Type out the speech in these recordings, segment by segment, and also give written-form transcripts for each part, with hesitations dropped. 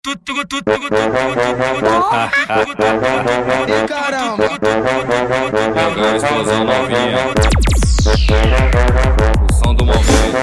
Caramba! Joga a explosão novinha. O som do momento.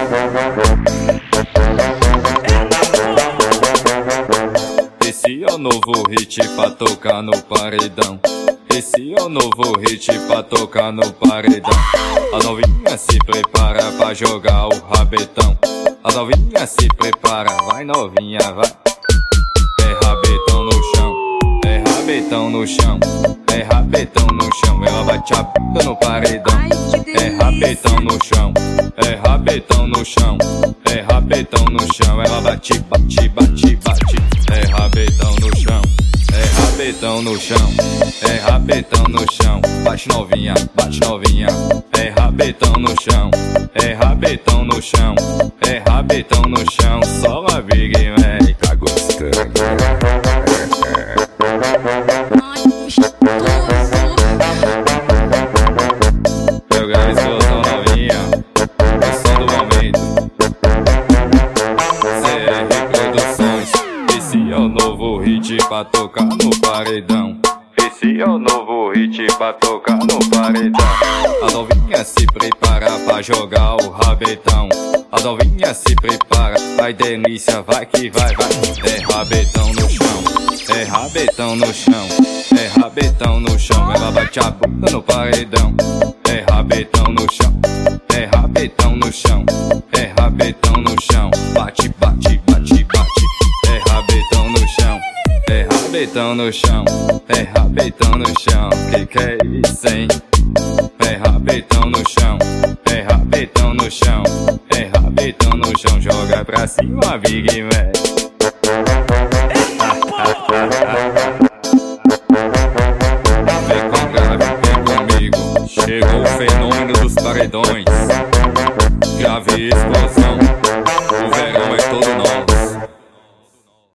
Esse é o novo hit pra tocar no paredão. Esse é o novo hit pra tocar no paredão. A novinha se prepara pra jogar o rabetão. A novinha se prepara, vai novinha, vai. É rabetão no chão, é rabetão no chão, é rabetão no chão. Ela bate a bunda no paredão. É rabetão no chão, é rabetão no chão, é rabetão no chão. Ela bate, bate, bate, bate. É rabetão no chão, é rabetão no chão, é rabetão no chão. Bate novinha, bate novinha. É rabetão no chão, é rabetão no chão, é rabetão no chão. Só a Big Mac tá gostando. Jogar explosão novinha, o som do momento. CR Produções. Esse é o novo hit pra tocar no paredão. Esse é o novo hit pra tocar no paredão. A novinha se prepara pra jogar o rabetão. A novinha se prepara, vai delícia, vai que vai, vai. É rabetão no chão, é rabetão no chão, é rabetão no chão. Ela bate a bunda no paredão. É rabetão no chão, é rabetão no chão, é rabetão no chão. Bate, bate, bate, bate. É rabetão no chão, é rabetão no chão, é rabetão no chão. Que é isso, hein? É rabetão no chão, é rabetão no chão, é rabetão no chão. Joga pra cima, Big Mac. Vem com grave, vem comigo. Chegou o fenômeno dos paredões. Grave explosão.